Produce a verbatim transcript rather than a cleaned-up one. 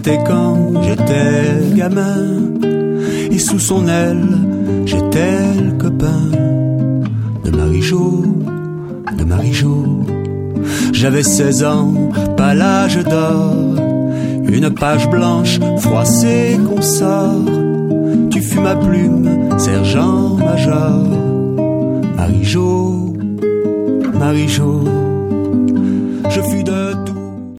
C'était quand j'étais gamin, et sous son aile, j'étais le copain de Marie-Jo, de Marie-Jo. J'avais seize ans, pas l'âge d'or, une page blanche froissée qu'on sort. Tu fus ma plume, sergent-major. Marie-Jo, Marie-Jo, je fus de tout.